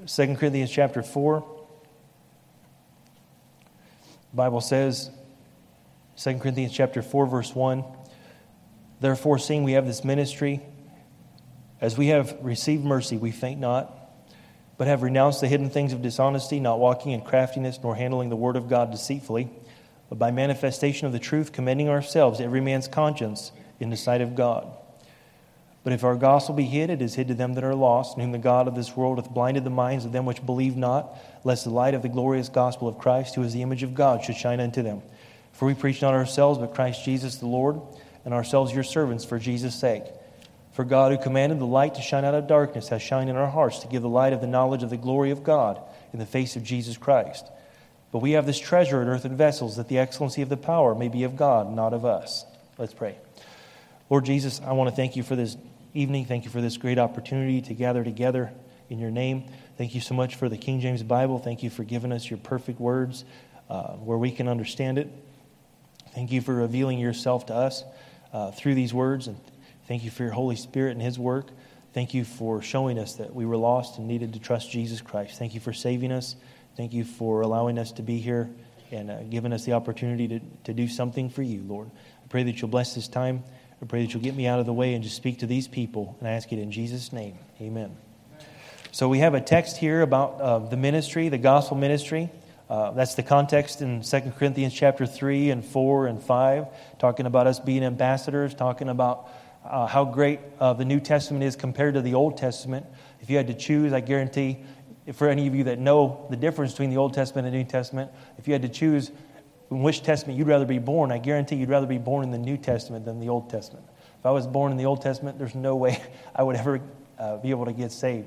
2 Corinthians chapter 4. The Bible says, 2 Corinthians chapter 4, verse 1, "Therefore, seeing we have this ministry, as we have received mercy, we faint not, but have renounced the hidden things of dishonesty, not walking in craftiness, nor handling the word of God deceitfully, but by manifestation of the truth, commending ourselves to every man's conscience in the sight of God. But if our gospel be hid, it is hid to them that are lost, in whom the God of this world hath blinded the minds of them which believe not, lest the light of the glorious gospel of Christ, who is the image of God, should shine unto them. For we preach not ourselves, but Christ Jesus the Lord, and ourselves your servants for Jesus' sake. For God, who commanded the light to shine out of darkness, has shined in our hearts to give the light of the knowledge of the glory of God in the face of Jesus Christ. But we have this treasure in earthen vessels, that the excellency of the power may be of God, not of us." Let's pray. Lord Jesus, I want to thank you for this evening. Thank you for this great opportunity to gather together in your name. Thank you so much for the King James Bible. Thank you for giving us your perfect words where we can understand it. Thank you for revealing yourself to us through these words, and thank you for your Holy Spirit and his work. Thank you for showing us that we were lost and needed to trust Jesus Christ. Thank you for saving us. Thank you for allowing us to be here and giving us the opportunity to do something for you, Lord. I pray that you'll bless this time. I pray that you'll get me out of the way and just speak to these people. And I ask it in Jesus' name. Amen. So we have a text here about the ministry, the gospel ministry. That's the context in 2 Corinthians chapter 3 and 4 and 5, talking about us being ambassadors, talking about how great the New Testament is compared to the Old Testament. If you had to choose, I guarantee, for any of you that know the difference between the Old Testament and the New Testament, if you had to choose in which testament you'd rather be born, I guarantee you'd rather be born in the New Testament than the Old Testament. If I was born in the Old Testament, there's no way I would ever be able to get saved.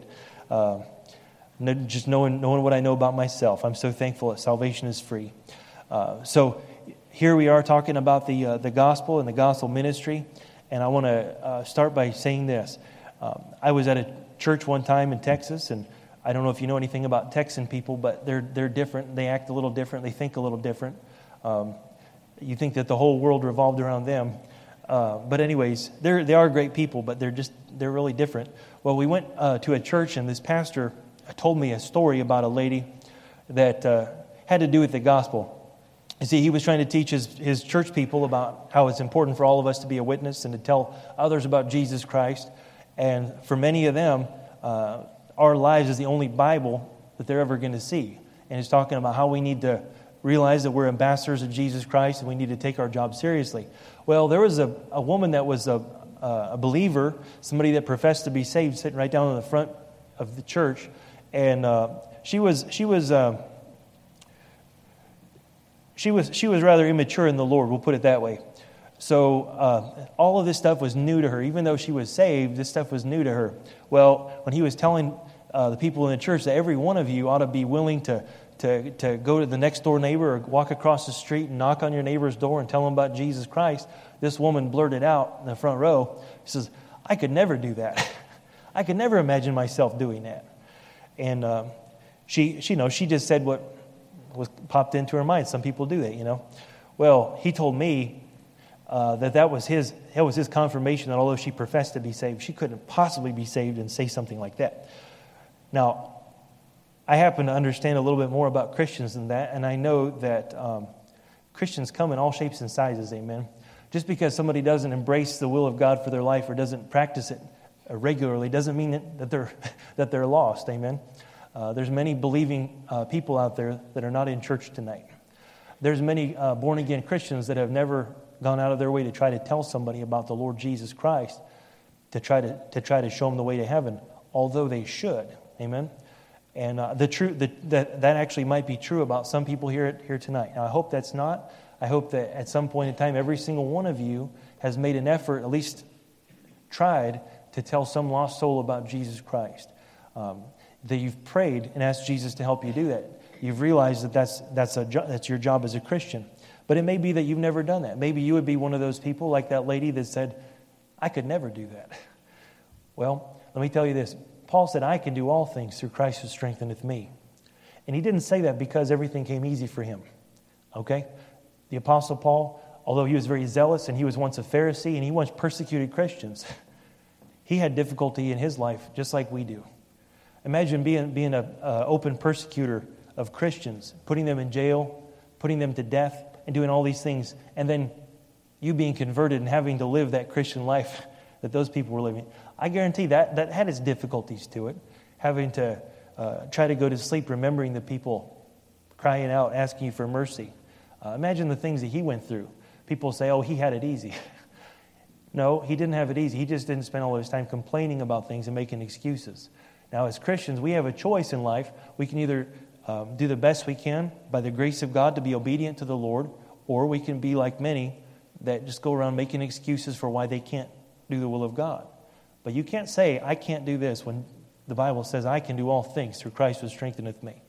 Just knowing what I know about myself, I'm so thankful that salvation is free. So here we are talking about the gospel and the gospel ministry, and I want to start by saying this. I was at a church one time in Texas, and I don't know if you know anything about Texan people, but they're different. They act a little different. They think a little different. You think that the whole world revolved around them. But anyways, they are great people, but they're really different. Well, we went to a church, and this pastor told me a story about a lady that had to do with the gospel. You see, he was trying to teach his church people about how it's important for all of us to be a witness and to tell others about Jesus Christ. And for many of them, our lives is the only Bible that they're ever going to see. And he's talking about how we need to realize that we're ambassadors of Jesus Christ and we need to take our job seriously. Well, there was a woman that was a believer, somebody that professed to be saved, sitting right down in the front of the church, and she was rather immature in the Lord. We'll put it that way. So all of this stuff was new to her. Even though she was saved, this stuff was new to her. Well, when he was telling the people in the church that every one of you ought to be willing to go to the next door neighbor or walk across the street and knock on your neighbor's door and tell them about Jesus Christ, this woman blurted out in the front row, she says, "I could never do that. I could never imagine myself doing that." And she just said what was popped into her mind. Some people do that, Well, he told me that was his confirmation that although she professed to be saved, she couldn't possibly be saved and say something like that. Now, I happen to understand a little bit more about Christians than that, and I know that Christians come in all shapes and sizes, amen. Just because somebody doesn't embrace the will of God for their life or doesn't practice it regularly doesn't mean that they're lost, amen. There's many believing people out there that are not in church tonight. There's many born-again Christians that have never gone out of their way to try to tell somebody about the Lord Jesus Christ, to try to show them the way to heaven, although they should, amen. And that actually might be true about some people here tonight. Now, I hope that's not. I hope that at some point in time, every single one of you has made an effort, at least tried, to tell some lost soul about Jesus Christ. That you've prayed and asked Jesus to help you do that. You've realized that that's your job as a Christian. But it may be that you've never done that. Maybe you would be one of those people like that lady that said, "I could never do that." Well, let me tell you this. Paul said, "I can do all things through Christ who strengtheneth me." And he didn't say that because everything came easy for him. Okay? The Apostle Paul, although he was very zealous and he was once a Pharisee and he once persecuted Christians, he had difficulty in his life just like we do. Imagine being an open persecutor of Christians, putting them in jail, putting them to death, and doing all these things, and then you being converted and having to live that Christian life that those people were living. I guarantee that had its difficulties to it, having to try to go to sleep remembering the people crying out, asking you for mercy. Imagine the things that he went through. People say, oh, he had it easy. No, he didn't have it easy. He just didn't spend all his time complaining about things and making excuses. Now, as Christians, we have a choice in life. We can either do the best we can by the grace of God to be obedient to the Lord, or we can be like many that just go around making excuses for why they can't do the will of God. But you can't say, I can't do this, when the Bible says, I can do all things through Christ who strengtheneth me.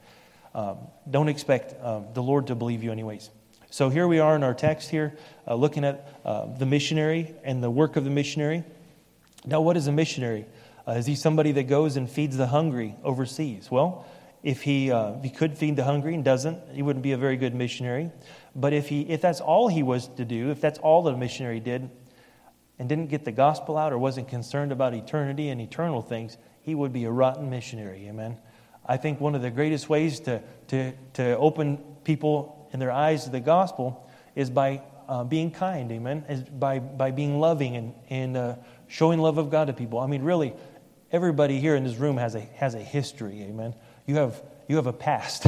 Don't expect the Lord to believe you anyways. So here we are in our text here, looking at the missionary and the work of the missionary. Now, what is a missionary? Is he somebody that goes and feeds the hungry overseas? Well, if he could feed the hungry and doesn't, he wouldn't be a very good missionary. But if that's all he was to do, if that's all that a missionary did, and didn't get the gospel out or wasn't concerned about eternity and eternal things, he would be a rotten missionary. Amen. I think one of the greatest ways to open people in their eyes to the gospel is by being kind. Amen. Is by being loving and showing love of God to people. I mean, really, everybody here in this room has a history. Amen. You have a past.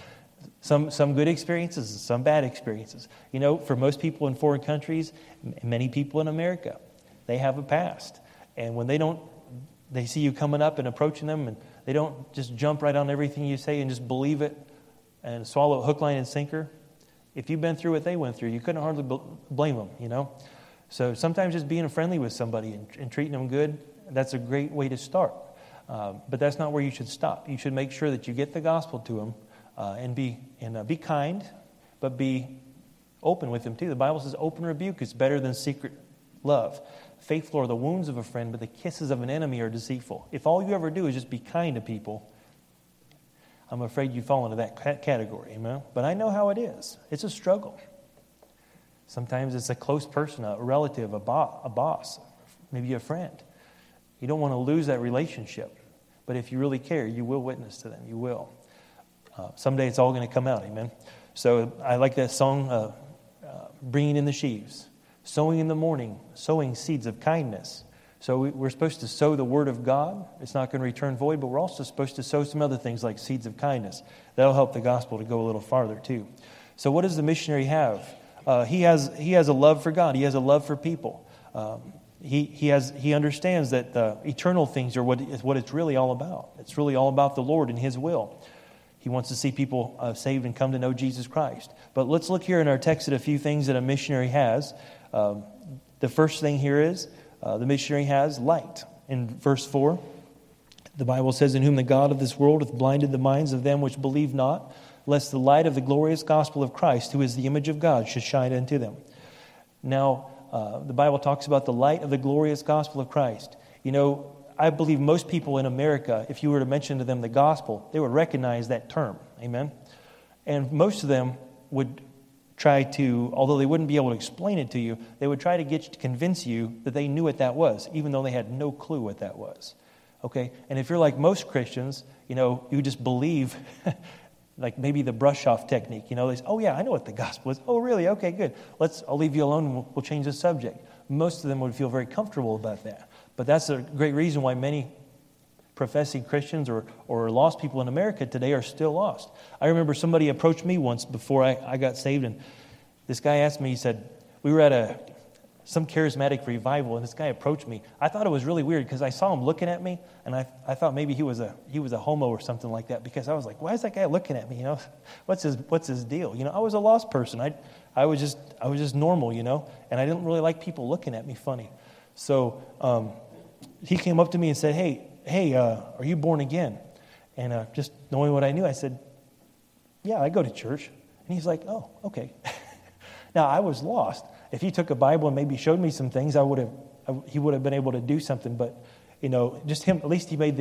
Some good experiences, some bad experiences. You know, for most people in foreign countries, many people in America, they have a past. And when they see you coming up and approaching them, and they don't just jump right on everything you say and just believe it and swallow it hook, line, and sinker. If you've been through what they went through, you couldn't hardly blame them, you know. So sometimes just being friendly with somebody and treating them good, that's a great way to start. But that's not where you should stop. You should make sure that you get the gospel to them and be kind, but be open with them too. The Bible says open rebuke is better than secret love. Faithful are the wounds of a friend, but the kisses of an enemy are deceitful. If all you ever do is just be kind to people, I'm afraid you fall into that category. Amen? But I know how it is. It's a struggle. Sometimes it's a close person, a relative, a boss, maybe a friend. You don't want to lose that relationship. But if you really care, you will witness to them. You will. Someday it's all going to come out. Amen? So I like that song, Bringing in the Sheaves. Sowing in the morning, sowing seeds of kindness. So we're supposed to sow the Word of God. It's not going to return void, but we're also supposed to sow some other things like seeds of kindness. That'll help the gospel to go a little farther too. So what does the missionary have? He has a love for God. He has a love for people. He understands that eternal things are what it's really all about. It's really all about the Lord and His will. He wants to see people saved and come to know Jesus Christ. But let's look here in our text at a few things that a missionary has. The first thing here is the missionary has light. In verse 4, the Bible says, in whom the God of this world hath blinded the minds of them which believe not, lest the light of the glorious gospel of Christ, who is the image of God, should shine unto them. Now, the Bible talks about the light of the glorious gospel of Christ. You know, I believe most people in America, if you were to mention to them the gospel, they would recognize that term. Amen? And most of them would try to, although they wouldn't be able to explain it to you, they would try to convince you that they knew what that was, even though they had no clue what that was. Okay? And if you're like most Christians, you know, you just believe, like maybe the brush-off technique. You know, they say, oh yeah, I know what the gospel is. Oh really? Okay, good. I'll leave you alone and we'll change the subject. Most of them would feel very comfortable about that. But that's a great reason why many professing Christians or lost people in America today are still lost. I remember somebody approached me once before I got saved, and this guy asked me, he said, we were at some charismatic revival, and this guy approached me. I thought it was really weird because I saw him looking at me, and I thought maybe he was a homo or something like that, because I was like, why is that guy looking at me? You know, what's his deal? You know, I was a lost person. I was just normal, you know, and I didn't really like people looking at me funny. So he came up to me and said, hey, are you born again? And just knowing what I knew, I said, yeah, I go to church. And he's like, oh, okay. Now, I was lost. If he took a Bible and maybe showed me some things, he would have been able to do something. But, you know, just him, at least he made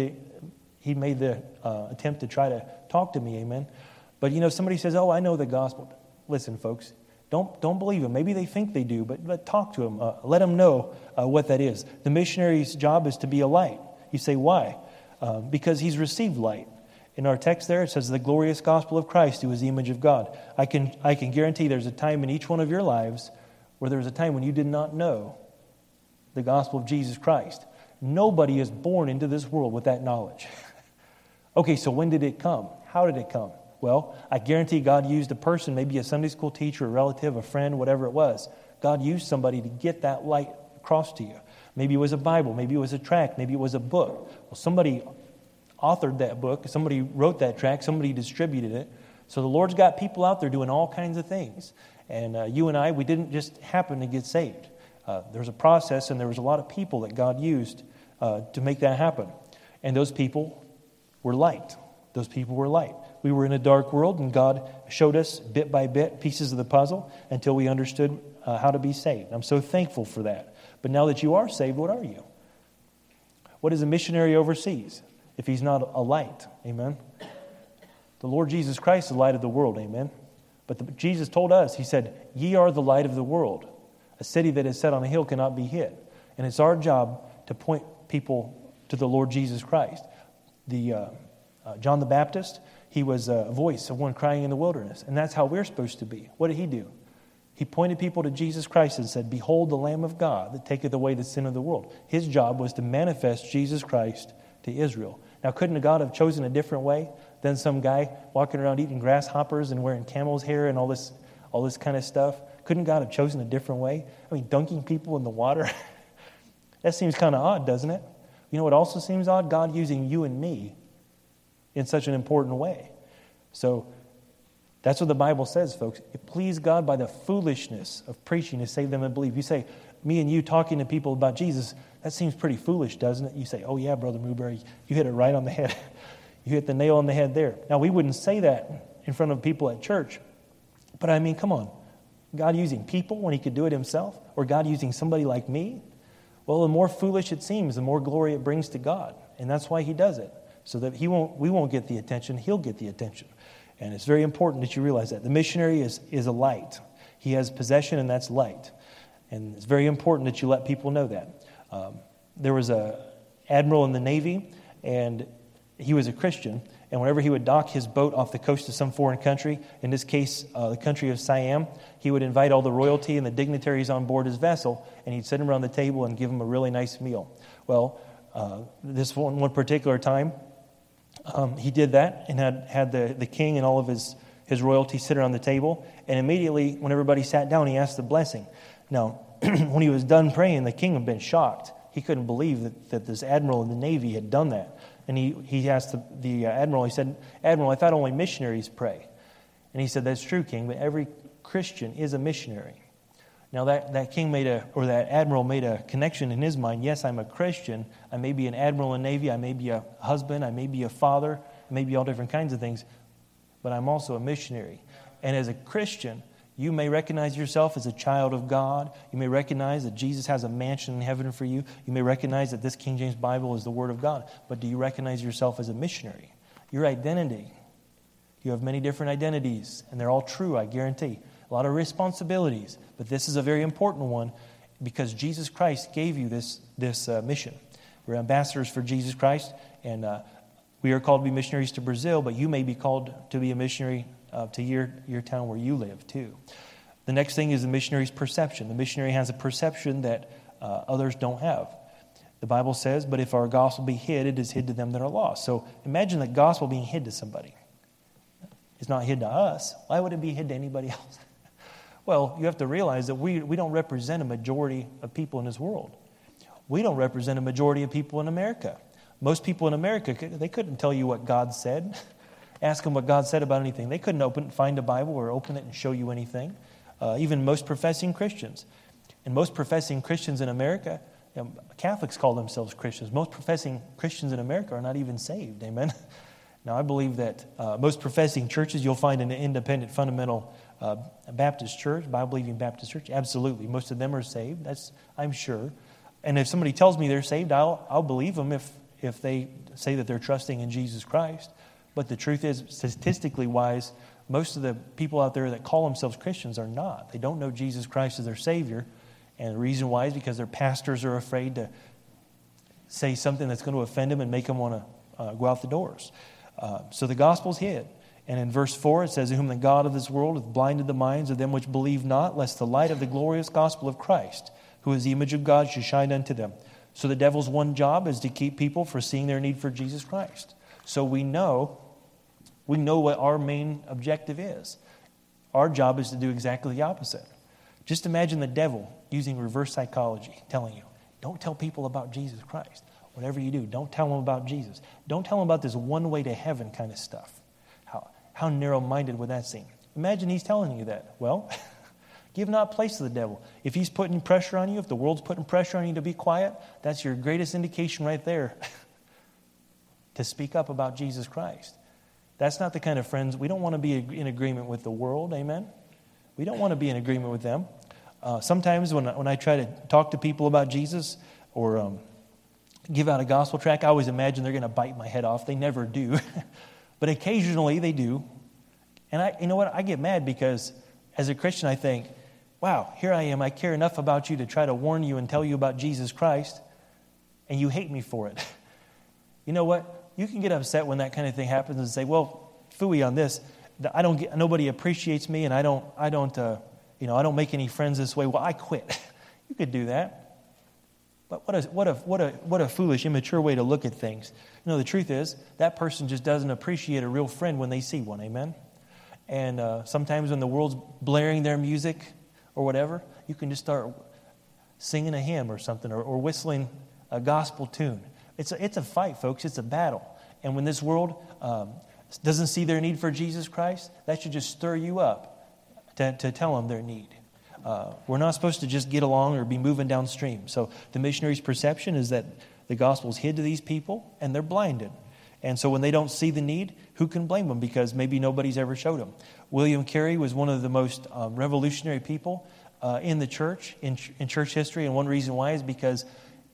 the attempt to try to talk to me, amen. But, you know, somebody says, oh, I know the gospel. Listen, folks, don't believe them. Maybe they think they do, but talk to them. Let them know what that is. The missionary's job is to be a light. You say, why? because he's received light. In our text there, it says the glorious gospel of Christ, who is the image of God. I can guarantee there's a time in each one of your lives where there was a time when you did not know the gospel of Jesus Christ. Nobody is born into this world with that knowledge. Okay, so when did it come? How did it come? Well, I guarantee God used a person, maybe a Sunday school teacher, a relative, a friend, whatever it was. God used somebody to get that light across to you. Maybe it was a Bible, maybe it was a tract, maybe it was a book. Well, somebody authored that book, somebody wrote that tract, somebody distributed it. So the Lord's got people out there doing all kinds of things. And you and I, we didn't just happen to get saved. There's a process, and there was a lot of people that God used to make that happen. And those people were light. Those people were light. We were in a dark world, and God showed us bit by bit pieces of the puzzle until we understood how to be saved. I'm so thankful for that. But now that you are saved, what are you? What is a missionary overseas if he's not a light? Amen. The Lord Jesus Christ is the light of the world. Amen. But Jesus told us, he said, ye are the light of the world. A city that is set on a hill cannot be hid. And it's our job to point people to the Lord Jesus Christ. John the Baptist, he was a voice of one crying in the wilderness. And that's how we're supposed to be. What did he do? He pointed people to Jesus Christ and said, behold the Lamb of God that taketh away the sin of the world. His job was to manifest Jesus Christ to Israel. Now, couldn't God have chosen a different way than some guy walking around eating grasshoppers and wearing camel's hair and all this kind of stuff? Couldn't God have chosen a different way? I mean, dunking people in the water? That seems kind of odd, doesn't it? You know what also seems odd? God using you and me in such an important way. So that's what the Bible says, folks. It pleased God by the foolishness of preaching to save them that believe. You say, me and you talking to people about Jesus, that seems pretty foolish, doesn't it? You say, oh yeah, Brother Muberry, you hit it right on the head. You hit the nail on the head there. Now, we wouldn't say that in front of people at church, but I mean, come on. God using people when he could do it himself? Or God using somebody like me? Well, the more foolish it seems, the more glory it brings to God. And that's why he does it. So that we won't get the attention, he'll get the attention. And it's very important that you realize that. The missionary is a light. He has possession, and that's light. And it's very important that you let people know that. There was an admiral in the Navy, and he was a Christian. And whenever he would dock his boat off the coast of some foreign country, in this case, the country of Siam, he would invite all the royalty and the dignitaries on board his vessel, and he'd sit them around the table and give them a really nice meal. Well, this one particular time, he did that and had the king and all of his royalty sit around the table. And immediately, when everybody sat down, he asked the blessing. Now, when he was done praying, the king had been shocked. He couldn't believe that this admiral in the Navy had done that. And he asked the admiral, he said, Admiral, I thought only missionaries pray. And he said, that's true, King, but every Christian is a missionary. Now that king that admiral made a connection in his mind. Yes, I'm a Christian. I may be an admiral in the Navy. I may be a husband. I may be a father. I may be all different kinds of things. But I'm also a missionary. And as a Christian, you may recognize yourself as a child of God. You may recognize that Jesus has a mansion in heaven for you. You may recognize that this King James Bible is the Word of God. But do you recognize yourself as a missionary? Your identity. You have many different identities, and they're all true, I guarantee. A lot of responsibilities, but this is a very important one because Jesus Christ gave you this mission. We're ambassadors for Jesus Christ, and we are called to be missionaries to Brazil, but you may be called to be a missionary to your town where you live too. The next thing is the missionary's perception. The missionary has a perception that others don't have. The Bible says, but if our gospel be hid, it is hid to them that are lost. So imagine the gospel being hid to somebody. It's not hid to us. Why would it be hid to anybody else? Well, you have to realize that we don't represent a majority of people in this world. We don't represent a majority of people in America. Most people in America, they couldn't tell you what God said. Ask them what God said about anything. They couldn't find a Bible or open it and show you anything. Even most professing Christians. And most professing Christians in America, Catholics call themselves Christians. Most professing Christians in America are not even saved. Amen? Now, I believe that most professing churches, you'll find an independent, fundamental Baptist church, Bible-believing Baptist church. Absolutely. Most of them are saved. That's, I'm sure. And if somebody tells me they're saved, I'll believe them if they say that they're trusting in Jesus Christ. But the truth is, statistically wise, most of the people out there that call themselves Christians are not. They don't know Jesus Christ as their Savior. And the reason why is because their pastors are afraid to say something that's going to offend them and make them want to go out the doors. So the gospel's hid. And in verse 4 it says, "In whom the God of this world hath blinded the minds of them which believe not, lest the light of the glorious gospel of Christ, who is the image of God, should shine unto them." So the devil's one job is to keep people from seeing their need for Jesus Christ. So we know what our main objective is. Our job is to do exactly the opposite. Just imagine the devil using reverse psychology, telling you, don't tell people about Jesus Christ. Whatever you do, don't tell them about Jesus. Don't tell them about this one way to heaven kind of stuff. How narrow-minded would that seem? Imagine he's telling you that. Well, give not place to the devil. If he's putting pressure on you, if the world's putting pressure on you to be quiet, that's your greatest indication right there to speak up about Jesus Christ. That's not the kind of friends. We don't want to be in agreement with the world, amen? We don't want to be in agreement with them. Sometimes when I try to talk to people about Jesus or give out a gospel tract, I always imagine they're going to bite my head off. They never do. But occasionally they do. And you know what? I get mad because as a Christian I think, wow, here I am. I care enough about you to try to warn you and tell you about Jesus Christ, and you hate me for it. You know what? You can get upset when that kind of thing happens and say, well, phooey on this. Nobody appreciates me, and I don't make any friends this way. Well, I quit. You could do that. But what a foolish, immature way to look at things. You know, the truth is, that person just doesn't appreciate a real friend when they see one, amen? And sometimes when the world's blaring their music or whatever, you can just start singing a hymn or something or whistling a gospel tune. It's a fight, folks. It's a battle. And when this world doesn't see their need for Jesus Christ, that should just stir you up to tell them their need. We're not supposed to just get along or be moving downstream. So the missionary's perception is that the gospel's hid to these people and they're blinded. And so when they don't see the need, who can blame them? Because maybe nobody's ever showed them. William Carey was one of the most revolutionary people in the church, in church history. And one reason why is because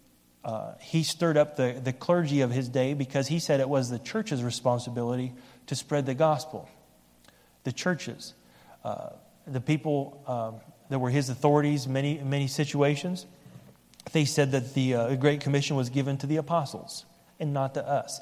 he stirred up the clergy of his day, because he said it was the church's responsibility to spread the gospel. The churches, the people that were his authorities in many situations, they said that the Great Commission was given to the apostles and not to us.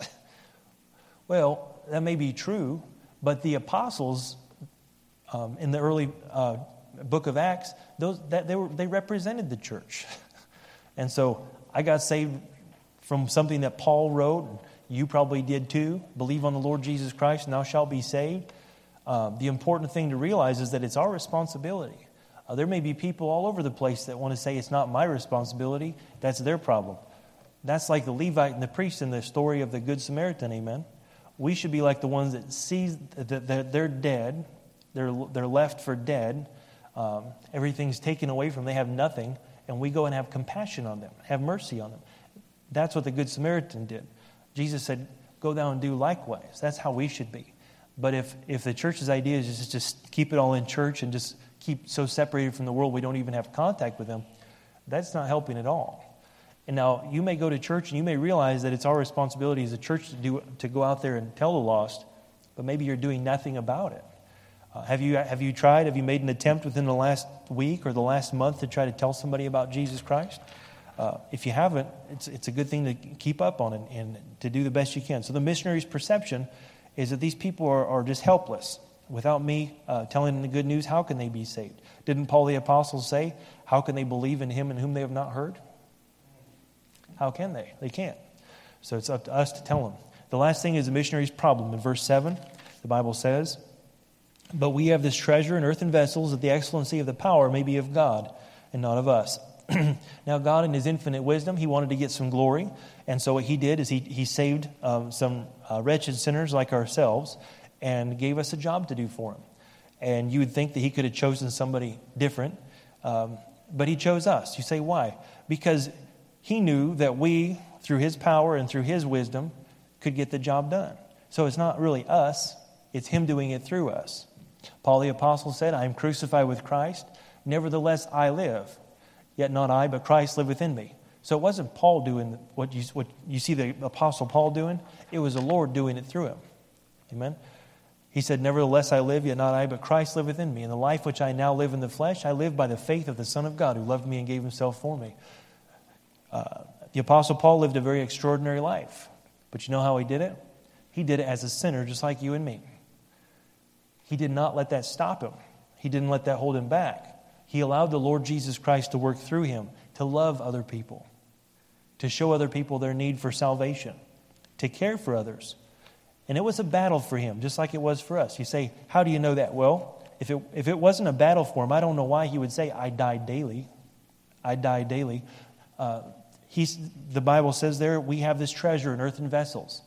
Well, that may be true, but the apostles in the early book of Acts, they represented the church. And so I got saved from something that Paul wrote, and you probably did too. Believe on the Lord Jesus Christ and thou shalt be saved. The important thing to realize is that it's our responsibility. There may be people all over the place that want to say it's not my responsibility, that's their problem. That's like the Levite and the priest in the story of the Good Samaritan, amen? We should be like the ones that see that they're dead, they're left for dead, everything's taken away from them, they have nothing, and we go and have compassion on them, have mercy on them. That's what the Good Samaritan did. Jesus said, go down and do likewise. That's how we should be. But if the church's idea is just keep it all in church and just keep so separated from the world we don't even have contact with them, that's not helping at all. And now you may go to church and you may realize that it's our responsibility as a church to go out there and tell the lost, but maybe you're doing nothing about it. Have you tried? Have you made an attempt within the last week or the last month to try to tell somebody about Jesus Christ? If you haven't, it's a good thing to keep up on it and to do the best you can. So the missionary's perception is that these people are just helpless. Without me telling them the good news, how can they be saved? Didn't Paul the Apostle say, how can they believe in him in whom they have not heard? How can they? They can't. So it's up to us to tell them. The last thing is the missionary's problem. In verse 7, the Bible says, but we have this treasure in earthen vessels, that the excellency of the power may be of God and not of us. Now God in his infinite wisdom, he wanted to get some glory. And so what he did is he saved some wretched sinners like ourselves and gave us a job to do for him. And you would think that he could have chosen somebody different, but he chose us. You say, why? Because he knew that we, through his power and through his wisdom, could get the job done. So it's not really us, it's him doing it through us. Paul the Apostle said, I am crucified with Christ, nevertheless I live. Yet not I, but Christ liveth in me. So it wasn't Paul doing what you see the Apostle Paul doing. It was the Lord doing it through him. Amen? He said, nevertheless I live, yet not I, but Christ liveth in me. And the life which I now live in the flesh, I live by the faith of the Son of God, who loved me and gave himself for me. The Apostle Paul lived a very extraordinary life. But you know how he did it? He did it as a sinner, just like you and me. He did not let that stop him. He didn't let that hold him back. He allowed the Lord Jesus Christ to work through him, to love other people, to show other people their need for salvation, to care for others. And it was a battle for him, just like it was for us. You say, how do you know that? Well, if it wasn't a battle for him, I don't know why he would say, I die daily. I die daily. The Bible says there, we have this treasure in earthen vessels.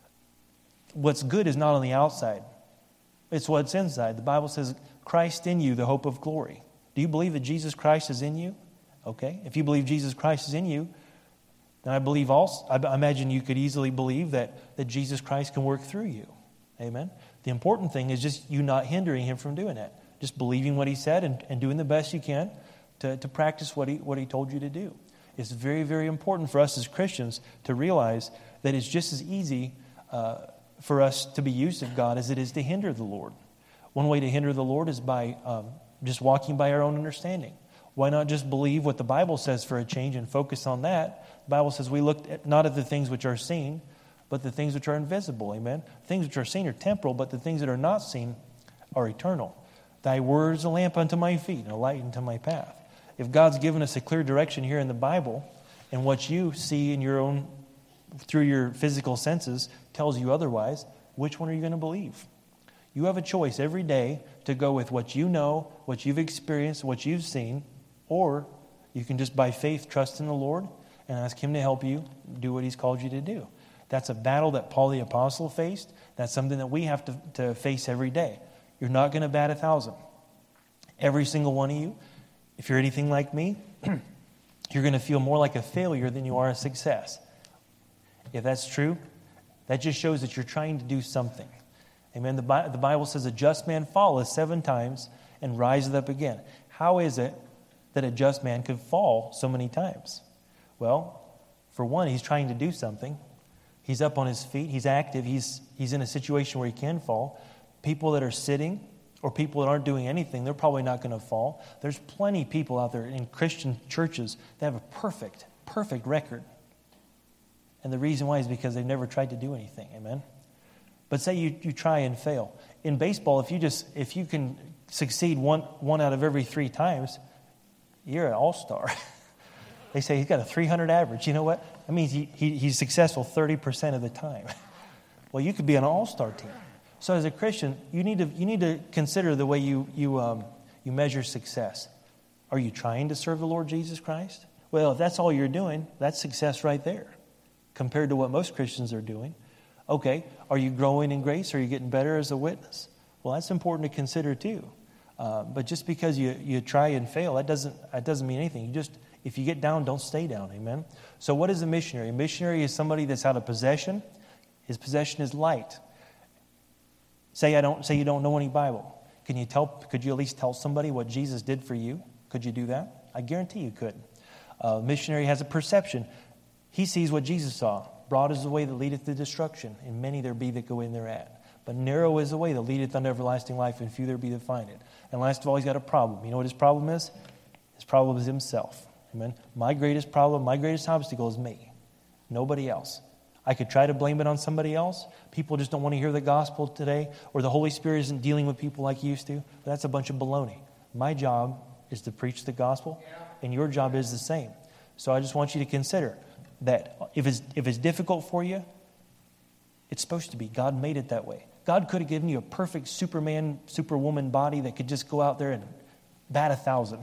What's good is not on the outside. It's what's inside. The Bible says, Christ in you, the hope of glory. Do you believe that Jesus Christ is in you? Okay. If you believe Jesus Christ is in you, then I imagine you could easily believe that Jesus Christ can work through you. Amen. The important thing is just you not hindering him from doing that. Just believing what he said and doing the best you can to practice what he told you to do. It's very, very important for us as Christians to realize that it's just as easy for us to be used of God as it is to hinder the Lord. One way to hinder the Lord is by just walking by our own understanding. Why not just believe what the Bible says for a change and focus on that? The Bible says we look not at the things which are seen, but the things which are invisible. Amen? Things which are seen are temporal, but the things that are not seen are eternal. Thy word is a lamp unto my feet and a light unto my path. If God's given us a clear direction here in the Bible, and what you see in your own, through your physical senses tells you otherwise, which one are you going to believe? You have a choice every day to go with what you know, what you've experienced, what you've seen, or you can just by faith trust in the Lord and ask him to help you do what he's called you to do. That's a battle that Paul the Apostle faced. That's something that we have to face every day. You're not going to bat 1,000. Every single one of you, if you're anything like me, you're going to feel more like a failure than you are a success. If that's true, that just shows that you're trying to do something. Amen. The Bible says a just man falleth 7 times and riseth up again. How is it that a just man could fall so many times? Well, for one, he's trying to do something. He's up on his feet. He's active. He's in a situation where he can fall. People that are sitting or people that aren't doing anything, they're probably not going to fall. There's plenty of people out there in Christian churches that have a perfect record. And the reason why is because they've never tried to do anything. Amen. But say you try and fail. In baseball, if you can succeed one out of every 3 times, you're an all-star. They say he's got a 300 average. You know what? That means he's successful 30% of the time. Well, you could be an all-star team. So as a Christian, you need to consider the way you measure success. Are you trying to serve the Lord Jesus Christ? Well, if that's all you're doing, that's success right there compared to what most Christians are doing. Okay, are you growing in grace? Are you getting better as a witness? Well, that's important to consider too. But just because you try and fail, that doesn't mean anything. If you get down, don't stay down. Amen. So what is a missionary? A missionary is somebody that's out of possession. His possession is light. Say you don't know any Bible. Could you at least tell somebody what Jesus did for you? Could you do that? I guarantee you could. A missionary has a perception. He sees what Jesus saw. Broad is the way that leadeth to destruction, and many there be that go in thereat. But narrow is the way that leadeth unto everlasting life, and few there be that find it. And last of all, he's got a problem. You know what his problem is? His problem is himself. Amen. My greatest problem, my greatest obstacle is me. Nobody else. I could try to blame it on somebody else. People just don't want to hear the gospel today, or the Holy Spirit isn't dealing with people like he used to. But that's a bunch of baloney. My job is to preach the gospel, and your job is the same. So I just want you to consider that if it's difficult for you, it's supposed to be. God made it that way. God could have given you a perfect Superman, Superwoman body that could just go out there and bat 1,000.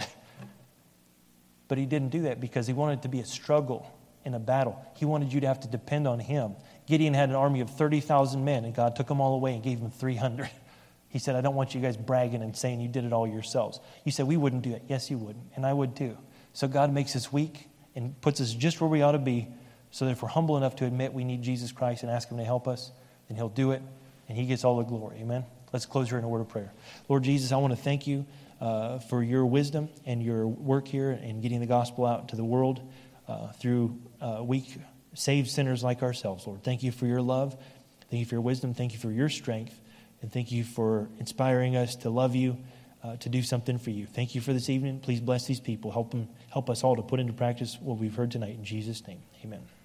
But he didn't do that because he wanted it to be a struggle in a battle. He wanted you to have to depend on him. Gideon had an army of 30,000 men, and God took them all away and gave him 300. He said, I don't want you guys bragging and saying you did it all yourselves. You said, we wouldn't do that. Yes, you would, and I would too. So God makes us weak and puts us just where we ought to be, so that if we're humble enough to admit we need Jesus Christ and ask him to help us, then he'll do it, and he gets all the glory. Amen? Let's close here in a word of prayer. Lord Jesus, I want to thank you for your wisdom and your work here in getting the gospel out to the world through weak, saved sinners like ourselves, Lord. Thank you for your love. Thank you for your wisdom. Thank you for your strength. And thank you for inspiring us to love you, to do something for you. Thank you for this evening. Please bless these people. Help us all to put into practice what we've heard tonight. In Jesus' name, amen.